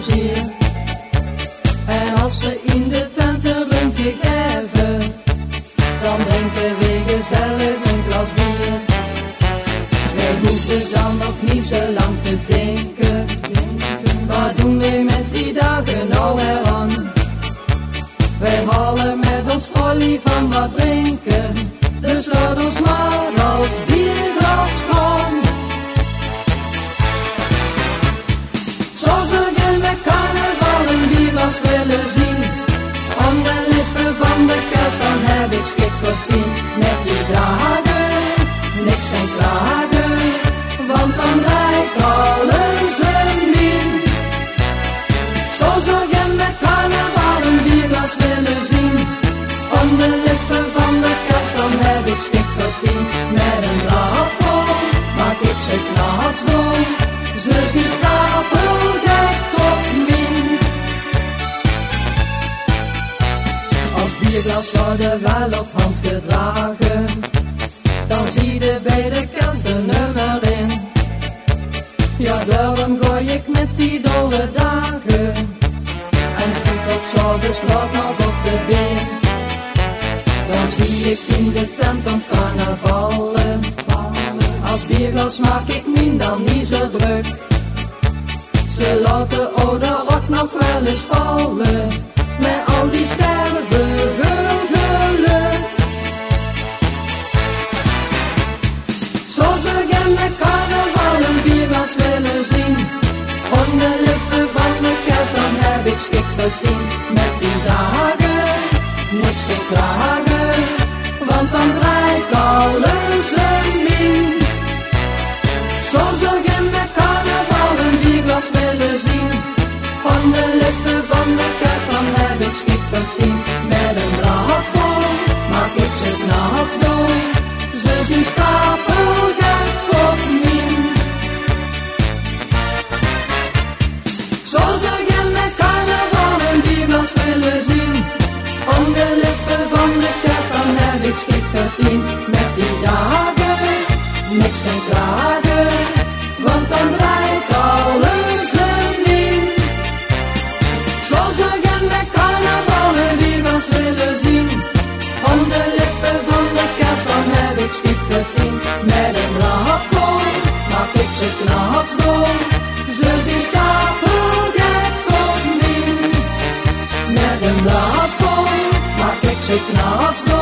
plezier. En als ze in de tent een rondje geven, dan drinken we gezellig een glas bier. Wij hoeven dan nog niet zo lang te denken, wat doen we met die dagen nou eraan? Wij halen met ons volley van wat drinken, dus laat ons maar als bierglas gaan. Zoals we met carnaval een bierglas willen zien, om de lippen van de kerst, dan heb ik schik voor 10. Met die dagen, niks geen klagen, want dan rijdt alles een min. Zoals we met carnaval een bierglas willen zien, om de lippen van de kerst, dan heb ik schik voor 10. Met een blad vol maak ik ze knatsdom, ze zien stapelgek op min. Als bierglas worden wel op hand gedragen, dan zie je bij de kerst de nummer in. Ja, daarom gooi ik met die dolle dagen, en zit tot 's avonds laat nog op de been. Dan zie ik in de tent aan het carnavallen, als bierglas maak ik min dan niet zo druk. Ze laten oude rok nog wel eens vallen, met al die sterven geluk. Zoals we met carnaval een bierglas willen zien, om de lippen van de kerst, dan heb ik schik voor 10. Met die dagen, niks geen klagen, want dan draait alles een min. Zoals we met carnaval een bierglas willen zien, om de lippen van de kerst, dan heb ik schik voor 10. Met een blad vol maak ik ze knatsdom, ze zien stapelgek op min. Zoals we met carnaval een bierglas willen zien, om de lippen van de kerst, dan heb ik schik voor 10. Met die dagen, niks geen klagen, want dan draait alles een min. Zoals we met carnaval een bierglas willen zien, om de lippen van de kerst, dan heb ik schik voor 10. Met een blad vol maak ik ze knatsdom, ze zien stapelgek op min. Met een blad vol maak ik ze knatsdom.